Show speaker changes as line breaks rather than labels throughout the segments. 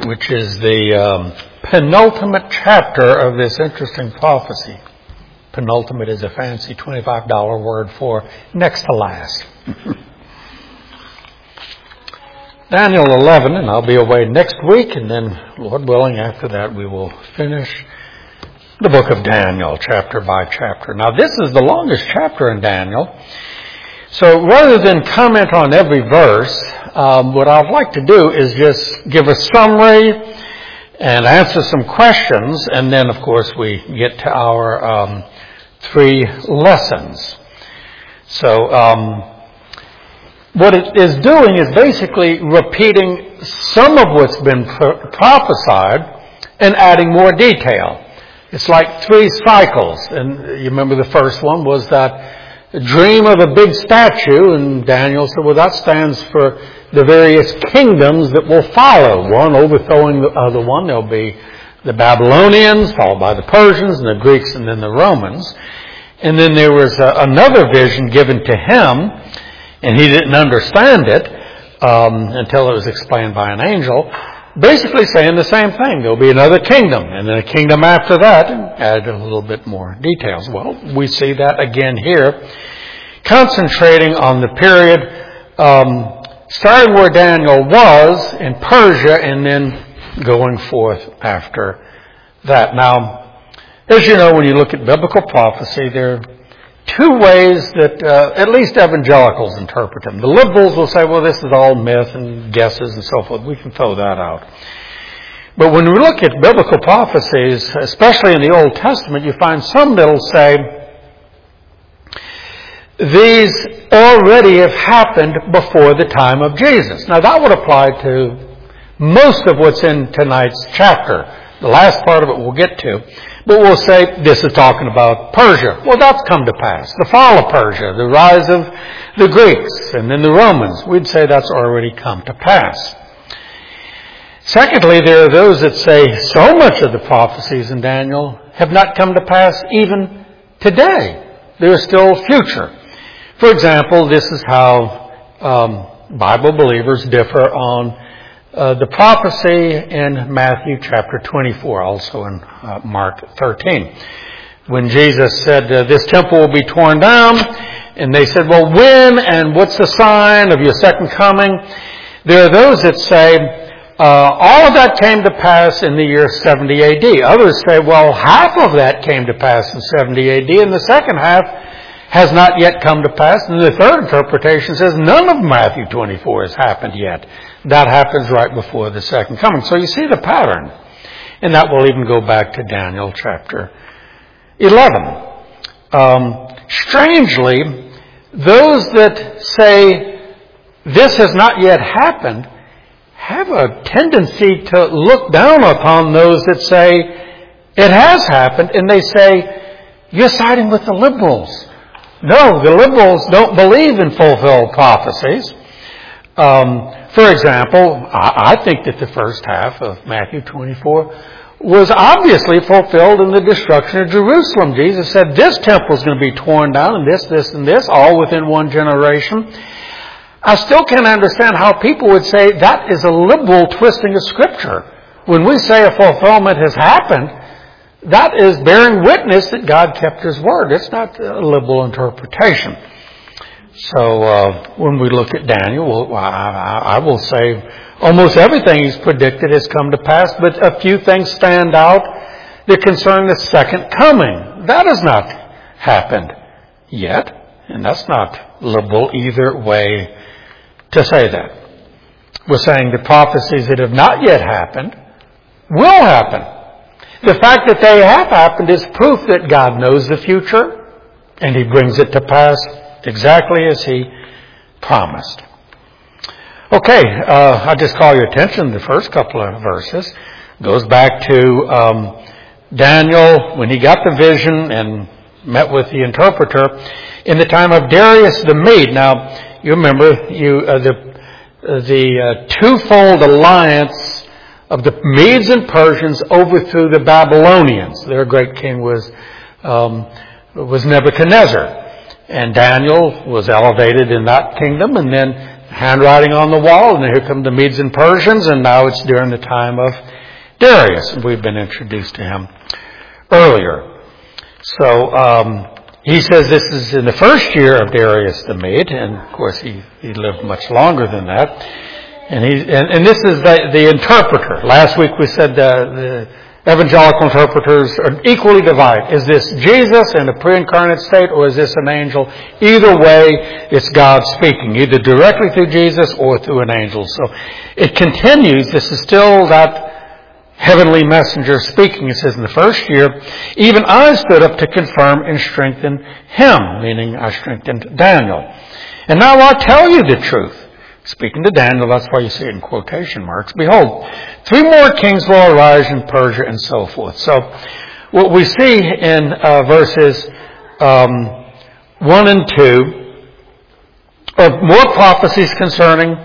which is the penultimate chapter of this interesting prophecy. Penultimate is a fancy $25 word for next to last. Daniel 11, and I'll be away next week, and then, Lord willing, after that we will finish the book of Daniel, chapter by chapter. Now, this is the longest chapter in Daniel, so rather than comment on every verse, what I'd like to do is just give a summary and answer some questions, and then, of course, we get to our 3 lessons. So, what it is doing is basically repeating some of what's been prophesied and adding more detail. It's like 3 cycles. And you remember the first one was that dream of a big statue, and Daniel said, well, that stands for the various kingdoms that will follow, one overthrowing the other one. There'll be the Babylonians, followed by the Persians, and the Greeks, and then the Romans. And then there was another vision given to him, and he didn't understand it until it was explained by an angel, basically saying the same thing. There'll be another kingdom, and then a kingdom after that, and add a little bit more details. Well, we see that again here, concentrating on the period starting where Daniel was in Persia, and then going forth after that. Now, as you know, when you look at biblical prophecy, there are 2 ways that at least evangelicals interpret them. The liberals will say, well, this is all myth and guesses and so forth. We can throw that out. But when we look at biblical prophecies, especially in the Old Testament, you find some that will say, these already have happened before the time of Jesus. Now, that would apply to most of what's in tonight's chapter. The last part of it we'll get to. But we'll say this is talking about Persia. Well, that's come to pass. The fall of Persia, the rise of the Greeks, and then the Romans. We'd say that's already come to pass. Secondly, there are those that say so much of the prophecies in Daniel have not come to pass even today. They're still future. For example, this is how Bible believers differ on the prophecy in Matthew chapter 24, also in Mark 13. When Jesus said, this temple will be torn down, and they said, well, when and what's the sign of your second coming? There are those that say, all of that came to pass in the year 70 AD. Others say, well, half of that came to pass in 70 AD, and the second half has not yet come to pass. And the third interpretation says none of Matthew 24 has happened yet. That happens right before the second coming. So you see the pattern. And that will even go back to Daniel chapter 11. Strangely, those that say this has not yet happened have a tendency to look down upon those that say it has happened, and they say, you're siding with the liberals. No, the liberals don't believe in fulfilled prophecies. For example, I think that the first half of Matthew 24 was obviously fulfilled in the destruction of Jerusalem. Jesus said this temple is going to be torn down, and this, and this, all within one generation. I still can't understand how people would say that is a liberal twisting of Scripture. When we say a fulfillment has happened, that is bearing witness that God kept His word. It's not a liberal interpretation. So when we look at Daniel, I will say almost everything he's predicted has come to pass, but a few things stand out that concern the second coming. That has not happened yet, and that's not liberal either way to say that. We're saying the prophecies that have not yet happened will happen. The fact that they have happened is proof that God knows the future, and He brings it to pass exactly as He promised. Okay, I just call your attention to the first couple of verses. Goes back to Daniel when he got the vision and met with the interpreter in the time of Darius the Mede. Now, you remember the twofold alliance of the Medes and Persians overthrew the Babylonians. Their great king was Nebuchadnezzar. And Daniel was elevated in that kingdom, and then handwriting on the wall, and here come the Medes and Persians, and now it's during the time of Darius, and we've been introduced to him earlier. So he says this is in the first year of Darius the Mede, and of course he lived much longer than that. And this is the interpreter. Last week we said the evangelical interpreters are equally divided. Is this Jesus in a pre-incarnate state, or is this an angel? Either way, it's God speaking, either directly through Jesus or through an angel. So it continues. This is still that heavenly messenger speaking. It says, in the first year, even I stood up to confirm and strengthen him, meaning I strengthened Daniel. And now I'll tell you the truth. Speaking to Daniel, that's why you see it in quotation marks. Behold, 3 more kings will arise in Persia, and so forth. So what we see in verses 1 and 2 are more prophecies concerning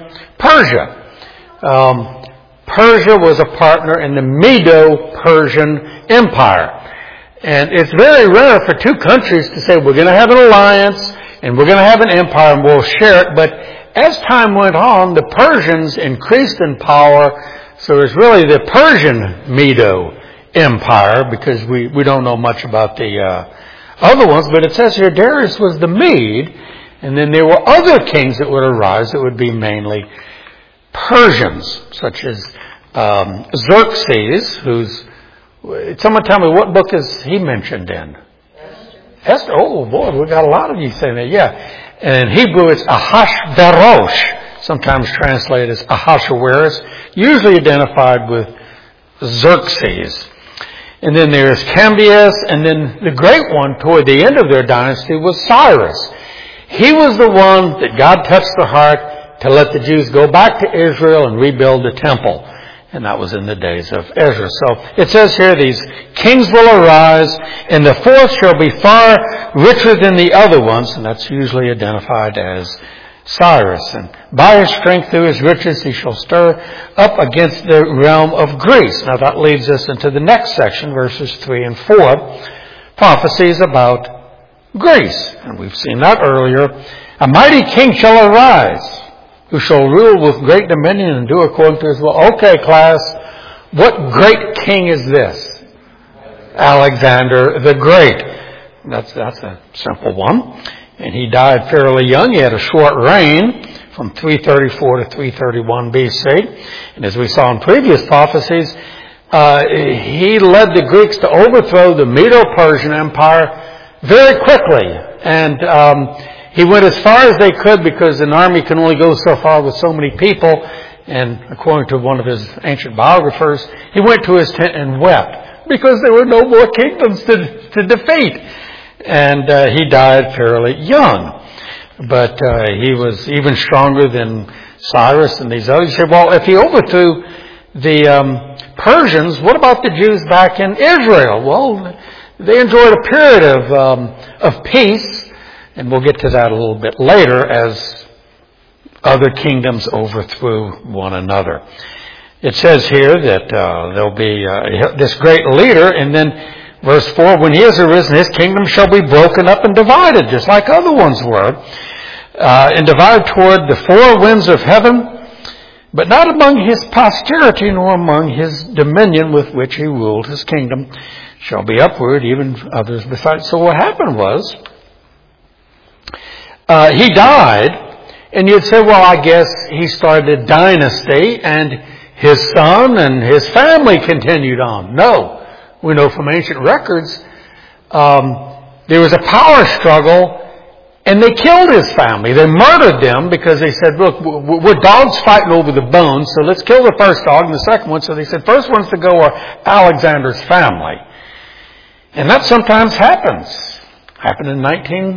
Persia. Persia was a partner in the Medo-Persian Empire. And it's very rare for 2 countries to say, we're going to have an alliance and we're going to have an empire and we'll share it. But as time went on, the Persians increased in power. So it's really the Persian Medo Empire, because we don't know much about the other ones. But it says here Darius was the Mede, and then there were other kings that would arise that would be mainly Persians, such as Xerxes, someone tell me, what book is he mentioned in? Esther. Oh boy, we got a lot of you saying that. Yeah. And in Hebrew it's Ahashverosh, sometimes translated as Ahasuerus, usually identified with Xerxes. And then there's Cambyses, and then the great one toward the end of their dynasty was Cyrus. He was the one that God touched the heart to let the Jews go back to Israel and rebuild the temple. And that was in the days of Ezra. So it says here, these kings will arise, and the fourth shall be far richer than the other ones, and that's usually identified as Cyrus. And by his strength through his riches he shall stir up against the realm of Greece. Now that leads us into the next section, verses 3 and 4, prophecies about Greece. And we've seen that earlier. A mighty king shall arise, who shall rule with great dominion and do according to his will. Okay, class, what great king is this? Alexander the Great. That's a simple one. And he died fairly young. He had a short reign from 334 to 331 BC. And as we saw in previous prophecies, he led the Greeks to overthrow the Medo-Persian Empire very quickly. And he went as far as they could, because an army can only go so far with so many people. And according to one of his ancient biographers, he went to his tent and wept because there were no more kingdoms to defeat. And he died fairly young. But he was even stronger than Cyrus and these others. You say, well, if he overthrew the Persians, what about the Jews back in Israel? Well, they enjoyed a period of peace. And we'll get to that a little bit later as other kingdoms overthrew one another. It says here that there'll be this great leader, and then verse 4, when he is arisen, his kingdom shall be broken up and divided, just like other ones were, and divided toward the 4 winds of heaven, but not among his posterity, nor among his dominion with which he ruled. His kingdom shall be upward, even others besides. So what happened was, he died, and you'd say, well, I guess he started a dynasty, and his son and his family continued on. No. We know from ancient records, there was a power struggle, and they killed his family. They murdered them because they said, look, we're dogs fighting over the bones, so let's kill the first dog and the second one. So they said, first ones to go are Alexander's family. And that sometimes happens. Happened in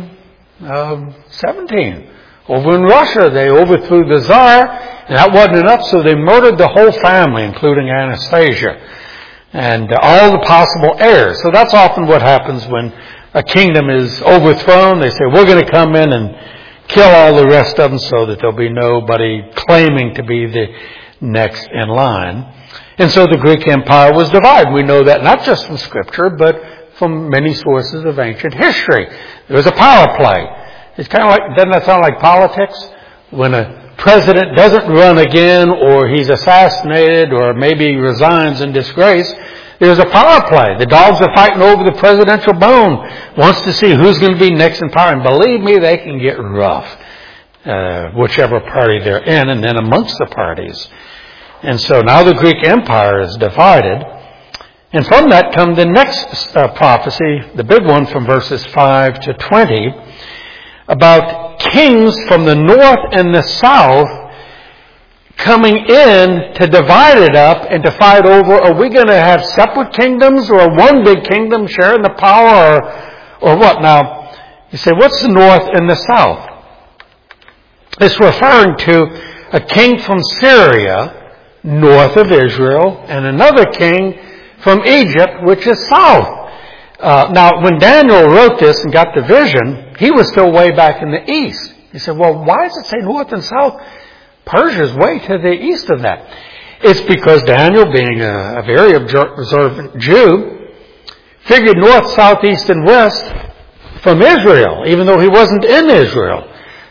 1917. Over in Russia, they overthrew the Tsar, and that wasn't enough, so they murdered the whole family, including Anastasia, and all the possible heirs. So that's often what happens when a kingdom is overthrown. They say, we're going to come in and kill all the rest of them so that there'll be nobody claiming to be the next in line. And so the Greek Empire was divided. We know that not just from Scripture, but from many sources of ancient history. There was a power play. It's kind of like, doesn't that sound like politics? When a president doesn't run again, or he's assassinated, or maybe resigns in disgrace, there's a power play. The dogs are fighting over the presidential bone, wants to see who's going to be next in power. And believe me, they can get rough, whichever party they're in, and then amongst the parties. And so now the Greek Empire is divided. And from that come the next prophecy, the big one from verses 5 to 20, about kings from the north and the south coming in to divide it up and to fight over, are we going to have separate kingdoms or one big kingdom sharing the power or what? Now, you say, what's the north and the south? It's referring to a king from Syria, north of Israel, and another king from Egypt, which is south. Now, when Daniel wrote this and got the vision, he was still way back in the east. He said, well, why does it say north and south? Persia's way to the east of that. It's because Daniel, being a very observant Jew, figured north, south, east, and west from Israel, even though he wasn't in Israel.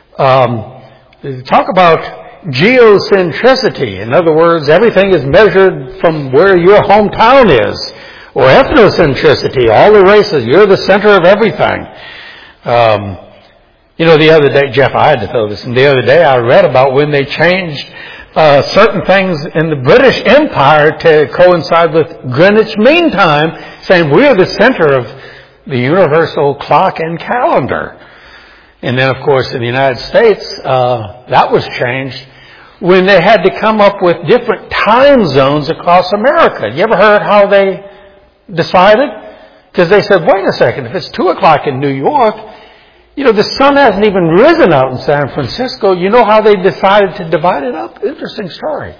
Talk about geocentricity. In other words, everything is measured from where your hometown is. Or ethnocentricity, all the races, you're the center of everything. The other day, Jeff, I had to throw this in. The other day I read about when they changed certain things in the British Empire to coincide with Greenwich Mean Time, saying we're the center of the universal clock and calendar. And then, of course, in the United States, that was changed when they had to come up with different time zones across America. You ever heard how they decided? Because they said, wait a second, if it's 2 o'clock in New York, the sun hasn't even risen out in San Francisco. You know how they decided to divide it up? Interesting story.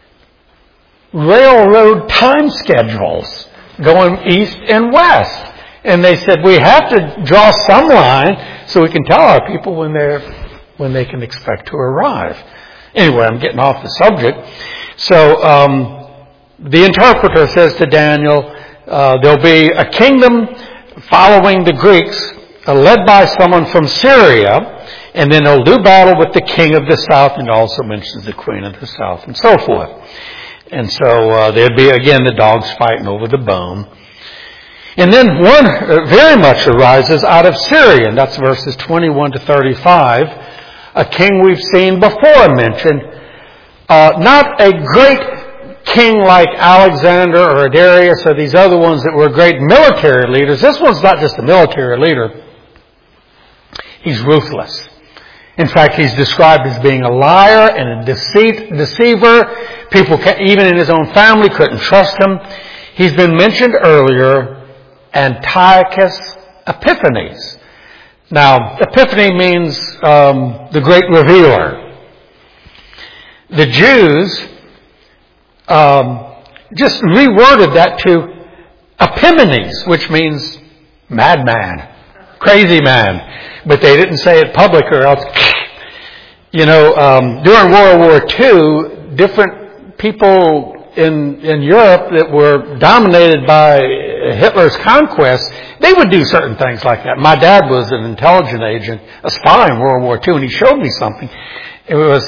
Railroad time schedules going east and west. And they said, we have to draw some line so we can tell our people when they can expect to arrive. Anyway, I'm getting off the subject. So, the interpreter says to Daniel, there'll be a kingdom following the Greeks, led by someone from Syria, and then they'll do battle with the king of the south, and also mentions the queen of the south, and so forth. And so there'd be, again, the dogs fighting over the bone. And then one very much arises out of Syria, and that's verses 21 to 35, a king we've seen before mentioned, not a great king like Alexander or Darius or these other ones that were great military leaders. This one's not just a military leader. He's ruthless. In fact, he's described as being a liar and a deceiver. People, even in his own family, couldn't trust him. He's been mentioned earlier, Antiochus Epiphanes. Now, Epiphany means the great revealer. The Jews just reworded that to Epimanes, which means madman, crazy man. But they didn't say it public or else, during World War II, different people in Europe that were dominated by Hitler's conquest, they would do certain things like that. My dad was an intelligence agent, a spy in World War II, and he showed me something. It was,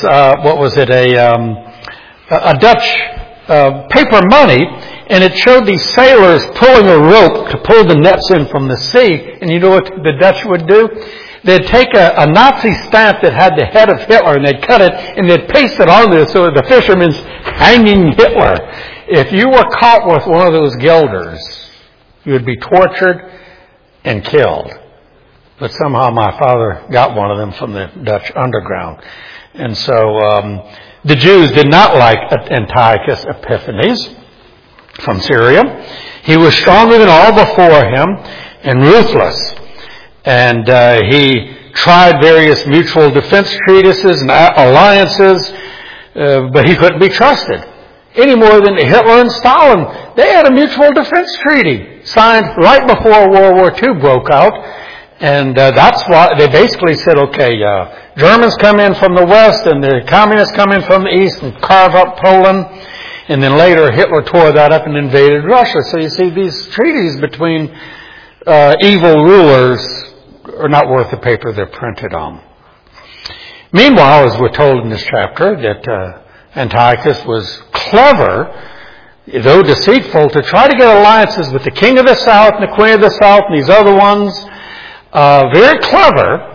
a Dutch paper money, and it showed these sailors pulling a rope to pull the nets in from the sea. And you know what the Dutch would do? They'd take a Nazi stamp that had the head of Hitler, and they'd cut it, and they'd paste it on there so the fisherman's hanging Hitler. If you were caught with one of those guilders, you would be tortured and killed. But somehow my father got one of them from the Dutch underground. And so the Jews did not like Antiochus Epiphanes from Syria. He was stronger than all before him and ruthless. And he tried various mutual defense treatises and alliances, but he couldn't be trusted. Any more than Hitler and Stalin. They had a mutual defense treaty signed right before World War II broke out. And that's why they basically said, okay, Germans come in from the west and the communists come in from the east and carve up Poland. And then later Hitler tore that up and invaded Russia. So you see, these treaties between evil rulers are not worth the paper they're printed on. Meanwhile, as we're told in this chapter, that Antiochus was clever, though deceitful, to try to get alliances with the king of the south and the queen of the south and these other ones. Very clever.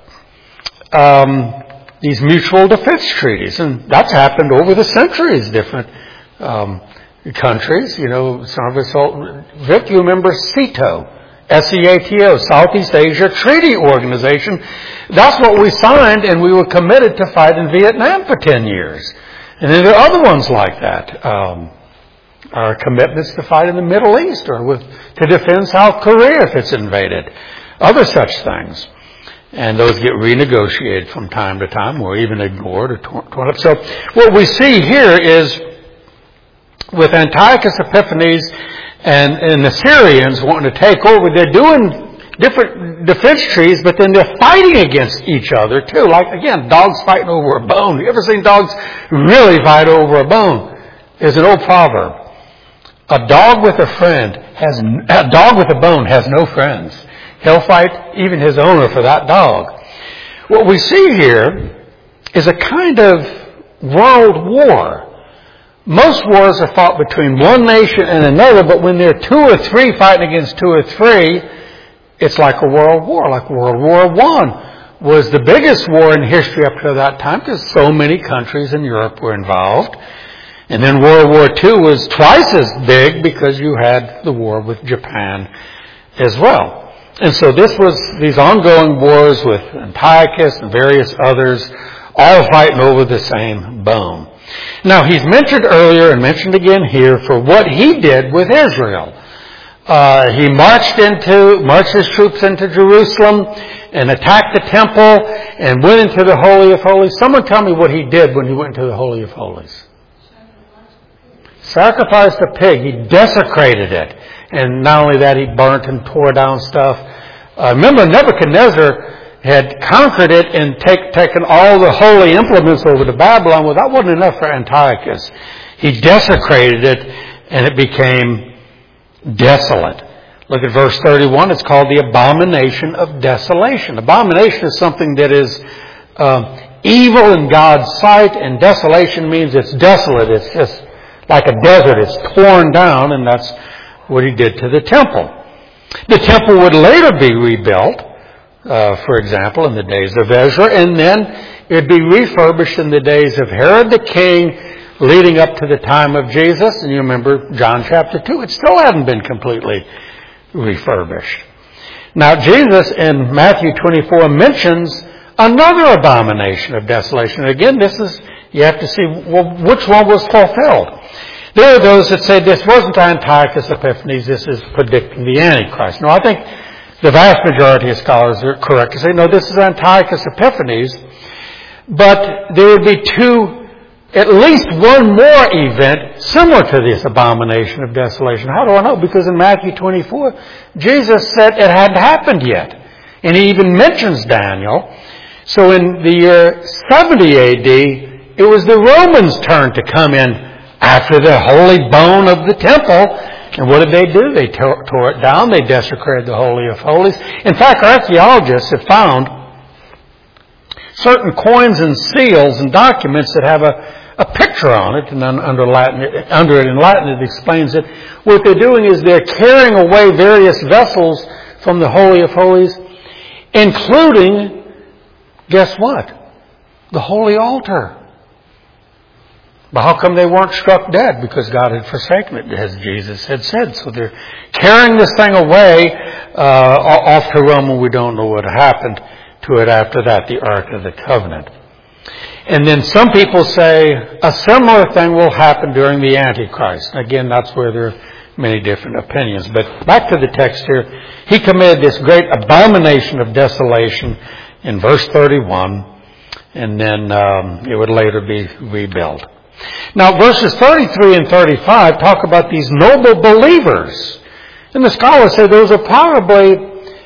These mutual defense treaties. And that's happened over the centuries, different countries. You know, some of us, Vic, you remember SEATO, SEATO, Southeast Asia Treaty Organization. That's what we signed, and we were committed to fight in Vietnam for 10 years. And then there are other ones like that. Our commitments to fight in the Middle East or to defend South Korea if it's invaded. Other such things. And those get renegotiated from time to time or even ignored or torn up. So what we see here is with Antiochus Epiphanes and the Syrians wanting to take over, they're doing different defense treaties, but then they're fighting against each other too. Like, again, dogs fighting over a bone. You ever seen dogs really fight over a bone? There's an old proverb. A dog with a bone has no friends. He'll fight even his owner for that dog. What we see here is a kind of world war. Most wars are fought between one nation and another, but when there are two or three fighting against two or three, it's like a world war. Like World War I was the biggest war in history up to that time because so many countries in Europe were involved. And then World War II was twice as big because you had the war with Japan as well. And so this was these ongoing wars with Antiochus and various others, all fighting over the same bone. Now, he's mentioned earlier and mentioned again here for what he did with Israel. He marched his troops into Jerusalem and attacked the temple and went into the Holy of Holies. Someone tell me what he did when he went into the Holy of Holies. Sacrificed a pig. He desecrated it. And not only that, he burnt and tore down stuff. Remember, Nebuchadnezzar had conquered it and taken all the holy implements over to Babylon. Well, that wasn't enough for Antiochus. He desecrated it, and it became desolate. Look at verse 31. It's called the abomination of desolation. Abomination is something that is evil in God's sight, and desolation means it's desolate. It's just like a desert. It's torn down, and that's what he did to the temple. The temple would later be rebuilt, for example, in the days of Ezra, and then it would be refurbished in the days of Herod the king, leading up to the time of Jesus. And you remember John chapter 2, it still hadn't been completely refurbished. Now, Jesus in Matthew 24 mentions another abomination of desolation. Again, you have to see, well, which one was fulfilled. There are those that say this wasn't Antiochus Epiphanes, this is predicting the Antichrist. No, I think the vast majority of scholars are correct to say, no, this is Antiochus Epiphanes. But there would be at least one more event similar to this abomination of desolation. How do I know? Because in Matthew 24, Jesus said it hadn't happened yet. And he even mentions Daniel. So in the year 70 AD, it was the Romans' turn to come in after the holy bone of the temple. And what did they do? They tore it down. They desecrated the Holy of Holies. In fact, archaeologists have found certain coins and seals and documents that have a picture on it, and under it in Latin it explains it. What they're doing is they're carrying away various vessels from the Holy of Holies, including, guess what? The holy altar. But how come they weren't struck dead? Because God had forsaken it, as Jesus had said. So they're carrying this thing away off to Rome, and we don't know what happened to it after that, the Ark of the Covenant. And then some people say a similar thing will happen during the Antichrist. Again, that's where there are many different opinions. But back to the text here. He committed this great abomination of desolation in verse 31, and then it would later be rebuilt. Now, verses 33 and 35 talk about these noble believers. And the scholars say those are probably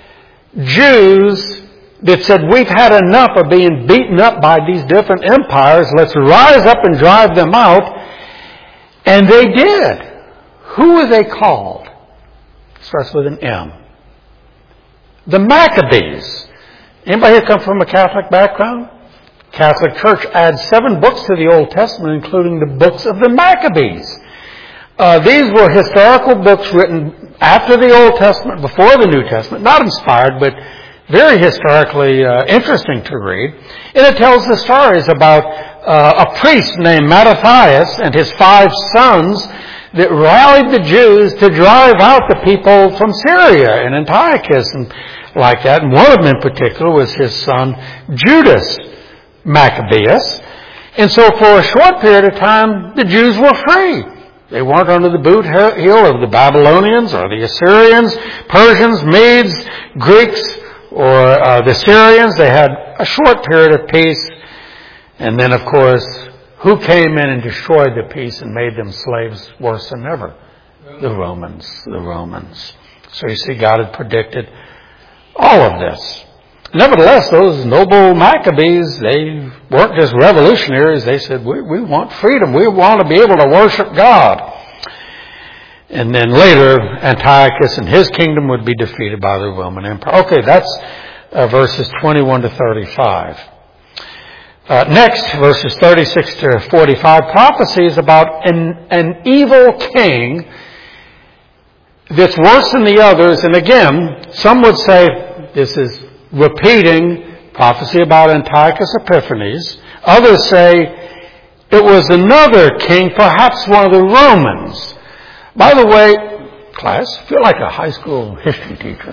Jews that said, we've had enough of being beaten up by these different empires. Let's rise up and drive them out. And they did. Who were they called? It starts with an M. The Maccabees. Anybody here come from a Catholic background? Catholic Church adds 7 books to the Old Testament, including the books of the Maccabees. These were historical books written after the Old Testament, before the New Testament, not inspired, but very historically interesting to read. And it tells the stories about a priest named Mattathias and his 5 sons that rallied the Jews to drive out the people from Syria and Antiochus and like that. And one of them in particular was his son Judas Maccabeus. And so for a short period of time, the Jews were free. They weren't under the boot heel of the Babylonians or the Assyrians, Persians, Medes, Greeks, or the Syrians. They had a short period of peace. And then, of course, who came in and destroyed the peace and made them slaves worse than ever? The Romans. So you see, God had predicted all of this. Nevertheless, those noble Maccabees, they weren't just revolutionaries. They said, we want freedom. We want to be able to worship God. And then later, Antiochus and his kingdom would be defeated by the Roman Empire. Okay, that's verses 21 to 35. Next, verses 36 to 45, prophecies about an evil king that's worse than the others. And again, some would say this is repeating prophecy about Antiochus Epiphanes. Others say it was another king, perhaps one of the Romans. By the way, class, I feel like a high school history teacher.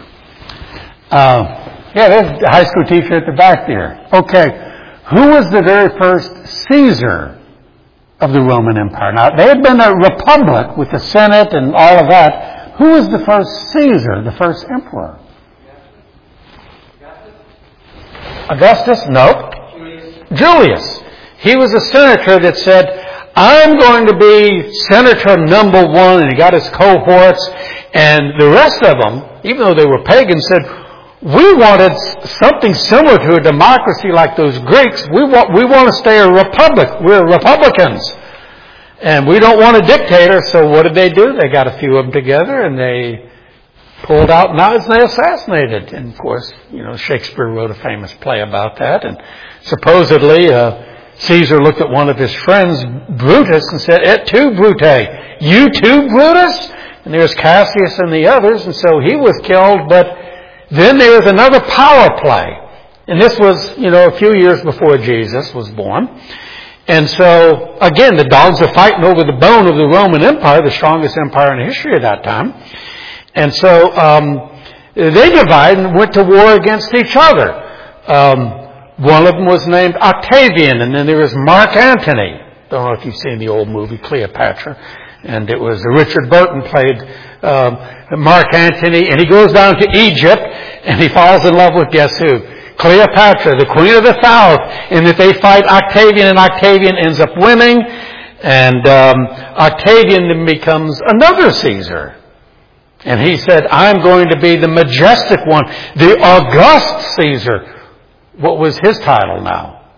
There's the high school teacher at the back there. Okay. Who was the very first Caesar of the Roman Empire? Now, they had been a republic with the Senate and all of that. Who was the first Caesar, the first emperor? Augustus? Nope. Julius. He was a senator that said, I'm going to be senator number 1, and he got his cohorts, and the rest of them, even though they were pagans, said, we wanted something similar to a democracy like those Greeks. We want to stay a republic. We're Republicans. And we don't want a dictator. So what did they do? They got a few of them together and they pulled out knives and they assassinated. And of course, Shakespeare wrote a famous play about that. And supposedly, Caesar looked at one of his friends, Brutus, and said, Et tu, Brute? You too, Brutus? And there's Cassius and the others. And so he was killed, but then there was another power play. And this was, a few years before Jesus was born. And so, again, the dogs are fighting over the bone of the Roman Empire, the strongest empire in history at that time. And so, they divided and went to war against each other. One of them was named Octavian, and then there was Mark Antony. Don't know if you've seen the old movie Cleopatra. And it was Richard Burton played Mark Antony, and he goes down to Egypt, and he falls in love with guess who? Cleopatra, the Queen of the South, and that they fight Octavian, and Octavian ends up winning, and Octavian then becomes another Caesar. And he said, I'm going to be the majestic one, the august Caesar. What was his title now?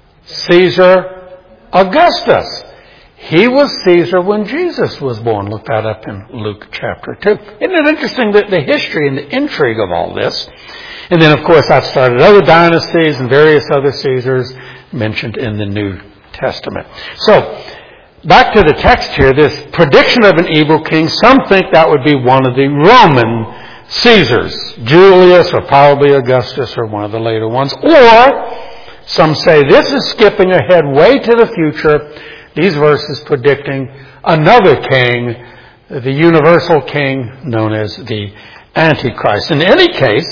Caesar Augustus. He was Caesar when Jesus was born. Look that up in Luke chapter 2. Isn't it interesting that the history and the intrigue of all this? And then, of course, that started other dynasties and various other Caesars mentioned in the New Testament. So, back to the text here, this prediction of an evil king, some think that would be one of the Roman Caesars, Julius or probably Augustus or one of the later ones. Or, some say this is skipping ahead way to the future. These verses predicting another king, the universal king known as the Antichrist. In any case,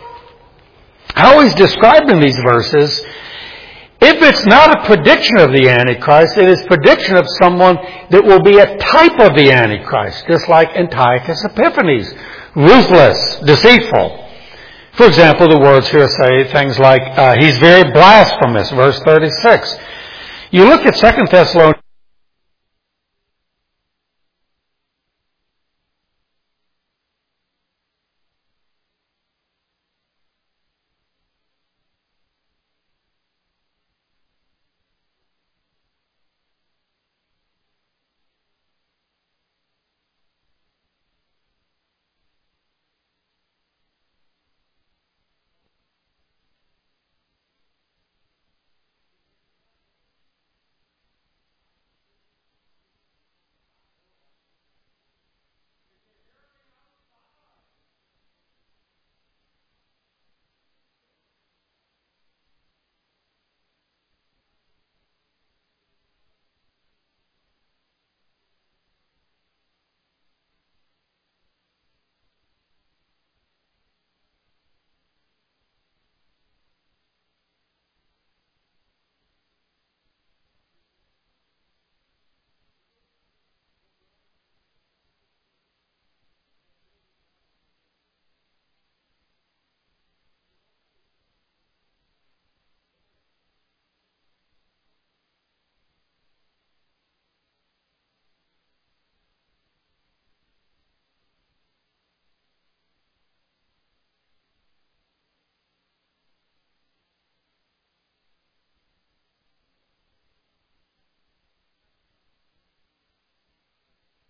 how he's described in these verses, if it's not a prediction of the Antichrist, it is prediction of someone that will be a type of the Antichrist, just like Antiochus Epiphanes, ruthless, deceitful. For example, the words here say things like, he's very blasphemous, verse 36. You look at 2 Thessalonians